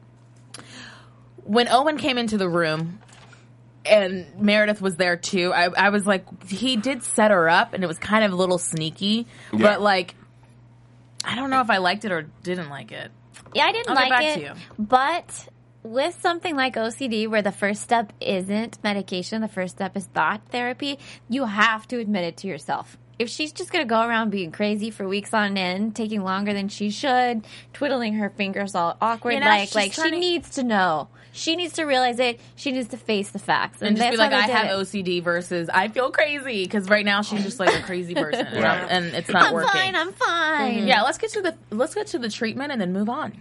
when Owen came into the room. And Meredith was there too. I, I was like, he did set her up, and it was kind of a little sneaky. Yeah. But like, I don't know if I liked it or didn't like it. Yeah, I didn't I'll get like back it. to you. But with something like O C D, where the first step isn't medication, the first step is thought therapy, you have to admit it to yourself. If she's just going to go around being crazy for weeks on end, taking longer than she should, twiddling her fingers all awkward, You know, like she's like she trying to- needs to know. She needs to realize it. She needs to face the facts. And just that's be like, how I they did have it. O C D versus I feel crazy. Because right now she's just like a crazy person. and, Right. I'm- and it's not I'm working. fine, I'm fine. Yeah, let's get to the let's get to the treatment and then move on.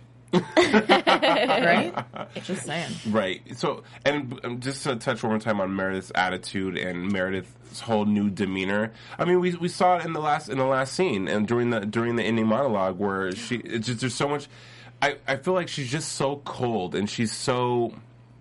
Right? Just saying. right so and um, just to touch one more time on Meredith's attitude and Meredith's whole new demeanor. I mean we we saw it in the last in the last scene and during the during the ending monologue where she it's just there's so much. I, I feel like she's just so cold and she's so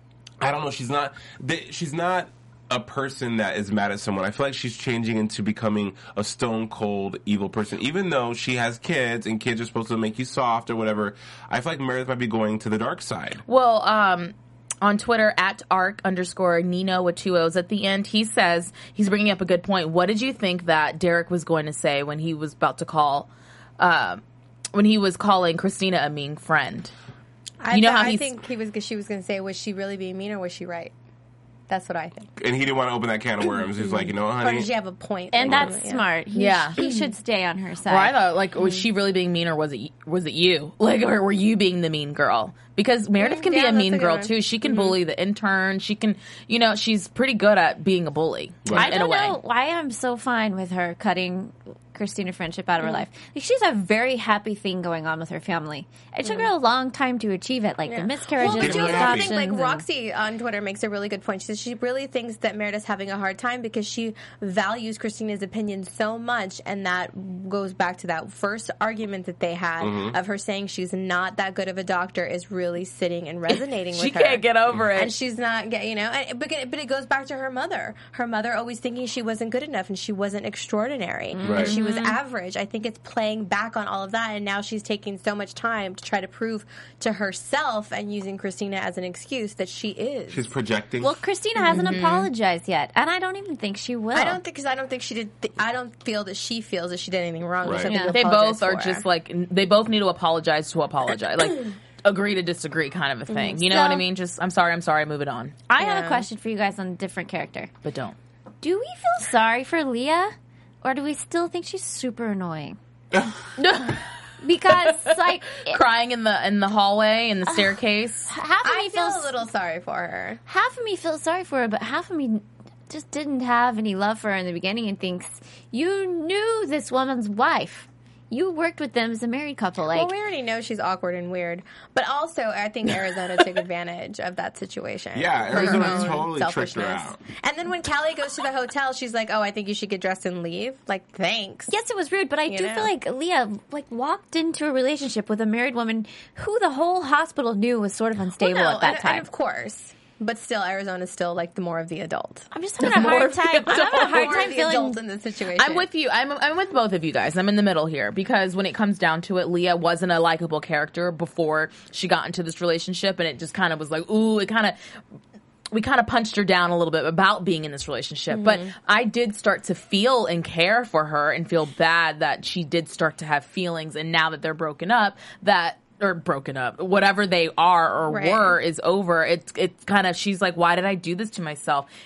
I don't know she's not they, she's not a person that is mad at someone. I feel like she's changing into becoming a stone cold evil person even though she has kids and kids are supposed to make you soft or whatever. I feel like Meredith might be going to the dark side. Well, um, on Twitter, at arc underscore Nino with two O's at the end, he says, he's bringing up a good point. What did you think that Derek was going to say when he was about to call, uh, when he was calling Christina a mean friend? I, You know th- how I he's- think he was. She was going to say, was she really being mean or was she right? That's what I think. And he didn't want to open that can of worms. He's like, you know, Or honey. did she have a point? And Like, that's yeah. smart. He, Yeah. he should stay on her side. Or I thought, like, was she really being mean, or was it was it you? Like, or were you being the mean girl? Because Meredith can Yeah, be a that's mean a good girl one. too. She can bully the intern. She can, you know, she's pretty good at being a bully Right. I in a don't way. know why I'm so fine with her cutting Christina friendship out of her Mm. life. Like, she's a very happy thing going on with her family. It took her a long time to achieve it, like the miscarriages, Well, but the you also adoptions. think, like, and- Roxy on Twitter makes a really good point. She says she really thinks that Meredith's having a hard time because she values Christina's opinion so much, and that goes back to that first argument that they had Mm-hmm. of her saying she's not that good of a doctor is really sitting and resonating with She her. can't get over it. And she's not, get- you know, and, but, it- but it goes back to her mother. Her mother always thinking she wasn't good enough and she wasn't extraordinary. Right. And she was Mm-hmm. average. I think it's playing back on all of that, and now she's taking so much time to try to prove to herself and using Christina as an excuse that she is. She's projecting. well, Christina hasn't apologized yet, and I don't even think she will. I don't think because I don't think she did. Th- I don't feel that she feels that she did anything wrong. Right. There's nothing Yeah. to They apologize both are for. just like, they both need to apologize to apologize. Like, agree to disagree kind of a thing. You know So- what I mean? Just, I'm sorry, I'm sorry, move it on. I have a Yeah. question for you guys on a different character. But don't. Do we feel sorry for Leah, or do we still think she's super annoying? Because, like, it- Crying in the in the hallway, in the staircase. half of I me feel feels a little sorry for her. half of me feels sorry for her, but half of me just didn't have any love for her in the beginning and thinks, you knew this woman's wife. You worked with them as a married couple. Like, Well, we already know she's awkward and weird, but also I think Arizona took advantage of that situation. Yeah, For her Arizona own totally tricked her selfishness. out. And then when Callie goes to the hotel, she's like, "Oh, I think you should get dressed and leave." Like, thanks. yes, it was rude, but I You do know? feel like Leah like walked into a relationship with a married woman who the whole hospital knew was sort of unstable Well, no, at that and, time. and of course, but still, Arizona's still like the more of the adult. I'm just having a More hard of the time. I'm having a hard More time of the feeling. adult in this situation. I'm with you. I'm I'm with both of you guys. I'm in the middle here because when it comes down to it, Leah wasn't a likable character before she got into this relationship, and it just kind of was like, ooh, it kind of. We kind of punched her down a little bit about being in this relationship, but I did start to feel and care for her and feel bad that she did start to have feelings, and now that they're broken up, that or broken up, whatever they are or Right. were is over. It's it's kind of she's like, why did I do this to myself? And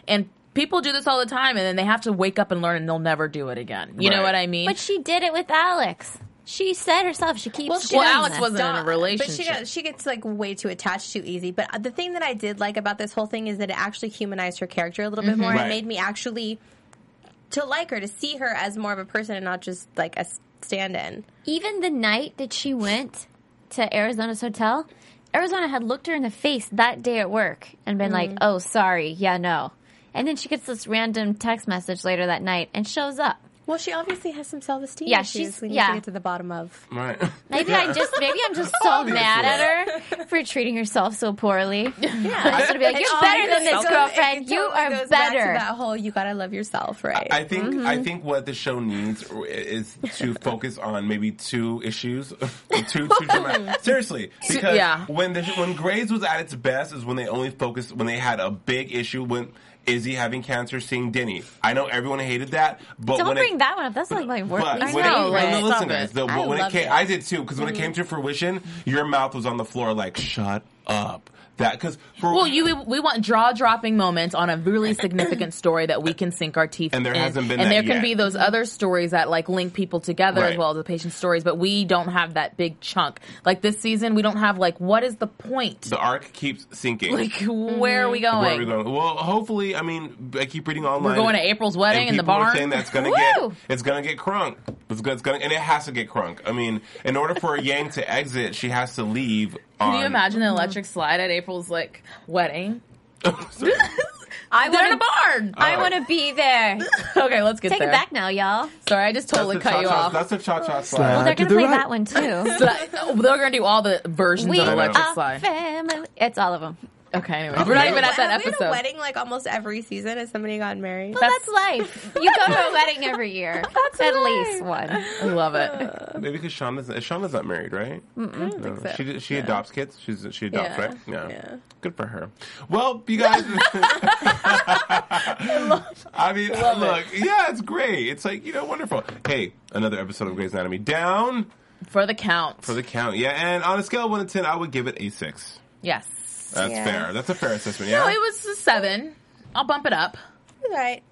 people do this all the time, and then they have to wake up and learn, and they'll never do it again. You Right. know what I mean? But she did it with Alex. She said herself she keeps Well, she doing well, Alex this. wasn't in a Stop. relationship. But she got, she gets like way too attached too easy. But the thing that I did like about this whole thing is that it actually humanized her character a little bit more Right. and made me actually to like her, to see her as more of a person and not just like a stand-in. Even the night that she went to Arizona's hotel, Arizona had looked her in the face that day at work and been like, oh, sorry, yeah, no. And then she gets this random text message later that night and shows up. Well, she obviously has some self-esteem Yeah, issues she's- we need yeah. to get to the bottom of. Right. Maybe I just maybe I'm just so mad at her for treating herself so poorly. Yeah, I should be like, It you're all better than goes- this, it goes- girlfriend. it You totally are goes back to better. that whole you gotta love yourself, right? I think I think what the show needs is to focus on maybe two issues, two two dramatic. Seriously, because yeah. when the when Grey's was at its best is when they only focused when they had a big issue when Izzy having cancer, seeing Denny. I know everyone hated that, but Don't when bring it, that one up. That's like my worst. But least when know, it, like, no, no, stop listen, guys. it. Though, I but when it loved came, it. I did too. Because when it came to fruition, your mouth was on the floor, like shut up. That because for Well, you we want jaw dropping moments on a really significant story that we can sink our teeth And there in. hasn't been and that there can yet. be those other stories that like link people together Right. as well as the patient stories, but we don't have that big chunk. Like this season, we don't have like what is the point? the arc keeps sinking. Like where are we going? Where are we going? Well, hopefully, I mean, I keep reading online. We're going to April's wedding and in the people are barn. saying that's going to Woo! get it's going to get crunk. It's, go- it's going and it has to get crunk. I mean, in order for Yang to exit, she has to leave. Can on, you imagine the electric slide at April's like wedding? I They're in a want to. barn. I want to be there. Okay, let's get Take there. it back now, y'all. Sorry, I just That's totally the cut you cha-cha- off. That's a cha-cha slide. Well, they're to going to the play right. that one too. But I- they're going to do all the versions We of electric are slide. family. It's all of them. Okay, anyways, we're not even at that Have we had episode. a wedding like almost every season? Has somebody gotten married? Well, that's, life. You go to a wedding every year. At least one. I love it. Maybe because Shauna's, Shauna's not married, right? I don't think so. She she adopts kids. She's she adopts, Yeah. right? Yeah. Yeah. Good for her. Well, you guys. I mean, look, yeah, it's great. It's like you know, wonderful. Hey, another episode of Grey's Anatomy down For the count. for the count. Yeah, and on a scale of one to ten, I would give it a six. Yes. That's Yeah. fair. That's a fair assessment. Yeah. No, it was a seven. I'll bump it up. Right.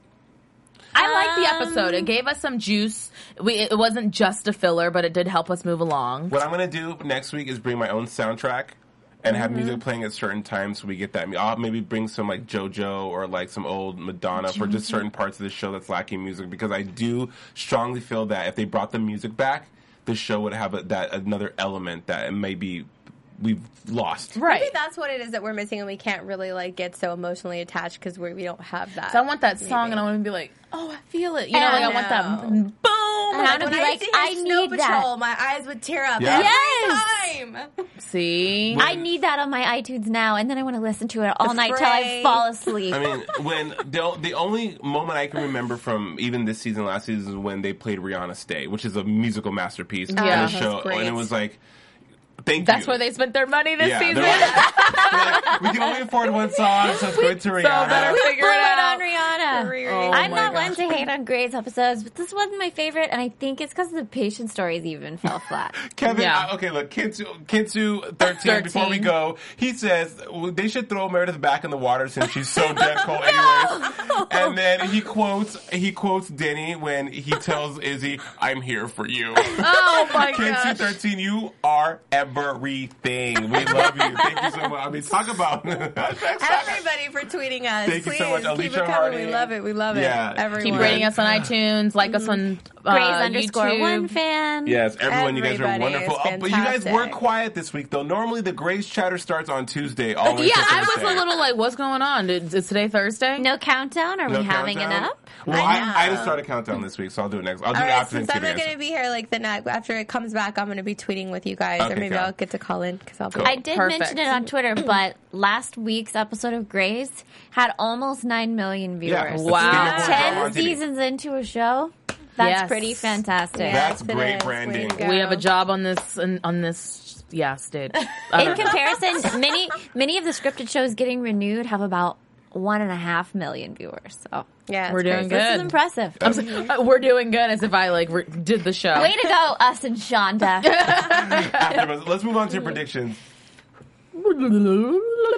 I liked the Um, episode. It gave us some juice. We, it wasn't just a filler, but it did help us move along. What I'm gonna do next week is bring my own soundtrack and have Mm-hmm. music playing at certain times so we get that. I'll maybe bring some like JoJo or like some old Madonna for just certain parts of the show that's lacking music, because I do strongly feel that if they brought the music back, the show would have a, that another element that maybe we've lost. Right. Maybe that's what it is that we're missing, and we can't really like get so emotionally attached because we we don't have that. So I want that song, Maybe. and I want to be like, oh, I feel it. You know, like I want that know. boom. And I want to When be I like, used to hear I Snow need Patrol, that. my eyes would tear up Yeah. every time. See? I need that on my iTunes now, and then I want to listen to it all The night till I Fray. fall asleep. I mean, when the the only moment I can remember from even this season, last season, is when they played Rihanna Stay, which is a musical masterpiece Yeah. in the That's show, great. and it was like, thank That's you. where they spent their money this Yeah, season. they're like, they're like, we can only afford one song, so let's go to Rihanna. better figure Put it it out. on Rihanna. Oh I'm my not gosh. one to hate on Grey's episodes, but this wasn't my favorite, and I think it's because the patient stories even fell flat. Kevin, Yeah. uh, okay, look, Kinsu, Kinsu thirteen, before we thirteen. go, he says well, they should throw Meredith back in the water since she's so dead cold anyways. And then he quotes he quotes Denny when he tells Izzy, I'm here for you. Oh my Kinsu gosh. thirteen, you are everything. We love you. Thank you so much. I mean, talk about Everybody for tweeting us. Thank you Please so much, keep Alicia it coming. Harding. We love it. We love it. Yeah. Everyone. Keep rating us on iTunes, like us on uh, Grey's underscore YouTube. one fan. Yes, everyone, you guys are Everybody wonderful. is Oh, but you guys were fantastic. quiet this week, though. Normally, the Grey's chatter starts on Tuesday. All the way Yeah, till I was Thursday. a little like, what's going on? Is, is today Thursday? No countdown? Are No we having countdown? it up? Well, I I, know. I, didn't start a countdown this week, so I'll do it next. I'll do All it right, after since I'm Thanksgiving. not going to be here like the night after it comes back, I'm going to be tweeting with you guys, Okay, or maybe cool. I'll get to call in because I'll be. I did Perfect. mention it on Twitter, but last week's episode of Grey's had almost nine million Yeah, viewers. that's Wow. the biggest one Ten on T V. seasons into a show? That's Yes. pretty fantastic. Yeah. That's Yes, it great is. branding. Way to go. We have a job on this on, on this yeah stage. I In don't know. comparison, many many of the scripted shows getting renewed have about one and a half million viewers. So Yeah, We're it's doing crazy. this is Good. impressive. I'm so- uh, we're doing good as if I like re- did the show. Way to go, us and Shonda. After- Let's move on to predictions.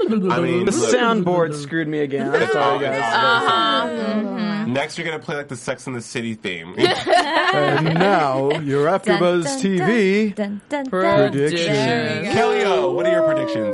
I mean, The look, soundboard screwed me again. I'm sorry, guys. Uh-huh. Mm-hmm. next you're gonna play like the Sex and the City theme. And now, your AfterBuzz T V Dun, dun, dun, predictions. Kelly O, what are your predictions?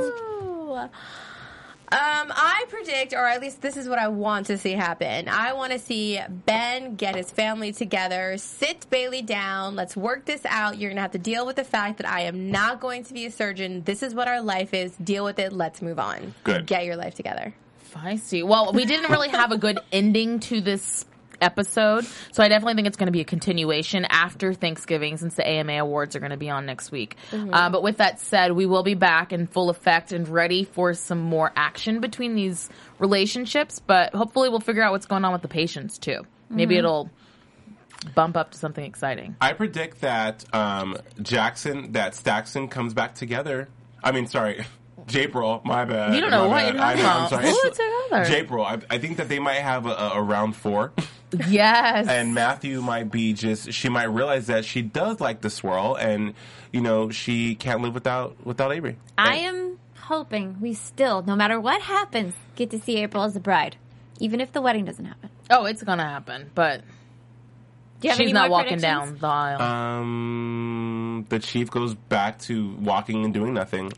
Um, I predict, or at least this is what I want to see happen. I want to see Ben get his family together, sit Bailey down, let's work this out. You're going to have to deal with the fact that I am not going to be a surgeon. This is what our life is. Deal with it. Let's move on. Good. Get your life together. Feisty. Well, we didn't really have a good ending to this episode, so I definitely think it's going to be a continuation after Thanksgiving, since the A M A Awards are going to be on next week. Mm-hmm. Uh, but with that said, we will be back in full effect and ready for some more action between these relationships, but hopefully we'll figure out what's going on with the patients too. Maybe Mm-hmm. it'll bump up to something exciting. I predict that um, Jackson, that Staxon comes back together. I mean, sorry, J-April, my bad. You don't know my what bad. you're I talking know, I'm about. sorry. Pull It's- it together. J-April, I, I think that they might have a, a, a round four. Yes. And Matthew might be just, she might realize that she does like the swirl and, you know, she can't live without without Avery. I am hoping we still, no matter what happens, get to see April as a bride, even if the wedding doesn't happen. Oh, it's going to happen, but Do you have she's any not more walking predictions? down the aisle. Um, the chief goes back to walking and doing nothing.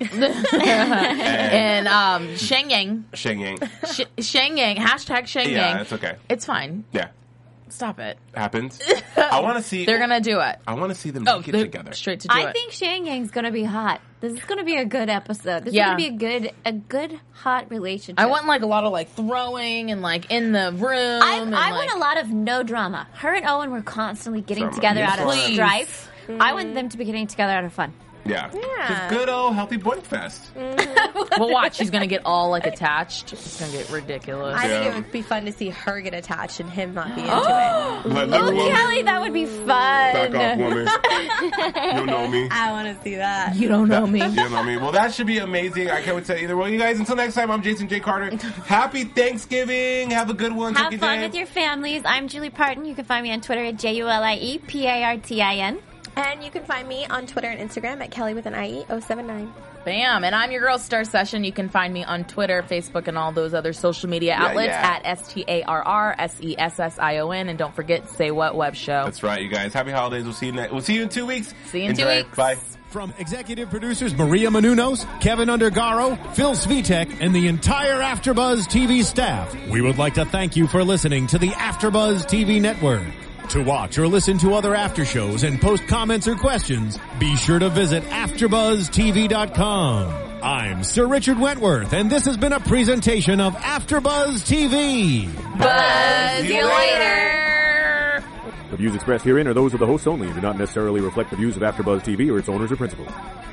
and um, Shang Yang, Sheng Yang. Sh- Shang Yang, hashtag Shang Yang. Yeah, it's okay. It's fine. Yeah, Stop it. happens. I want to see. They're going to do it. I want to see them Oh, make it they're together. straight to do I it. think Shang Yang's gonna be hot. This is gonna be a good episode. This Yeah. is gonna be a good, a good hot relationship. I want like a lot of like throwing and like in the room. I, and, I like, want a lot of no drama. Her and Owen were constantly getting Drama. together out of Please. strife. I want them to be getting together out of fun. Yeah, Yeah. just good old healthy boink fest. Well, watch. She's gonna get all like attached. It's gonna get ridiculous. I think Yeah. it would be fun to see her get attached and him not be into it. But Oh, number one, Kelly, that would be fun. back off, woman. You know me. I want to see that. You don't know me. You know me. Well, that should be amazing. I can't wait to either. Well, you guys, until next time, I'm Jason J. Carter. Happy Thanksgiving. Have a good one. Have Turkey fun Day. with your families. I'm Julie Parton. You can find me on Twitter at J U L I E P A R T I N. And you can find me on Twitter and Instagram at Kelly with an I E oh seven nine. Bam. And I'm your girl, Star Session. You can find me on Twitter, Facebook, and all those other social media Yeah, outlets yeah. at S T A R R S E S S I O N. And don't forget, Say What Web Show. That's right, you guys. Happy holidays. We'll see you next. We'll see you in two weeks. See you in two Enjoy. weeks. Bye. From executive producers Maria Menounos, Kevin Undergaro, Phil Svitek, and the entire AfterBuzz T V staff, we would like to thank you for listening to the AfterBuzz T V network. To watch or listen to other after shows and post comments or questions, be sure to visit after buzz T V dot com. I'm Sir Richard Wentworth, and this has been a presentation of AfterBuzz T V. Buzz you later. The views expressed herein are those of the hosts only and do not necessarily reflect the views of AfterBuzz T V or its owners or principals.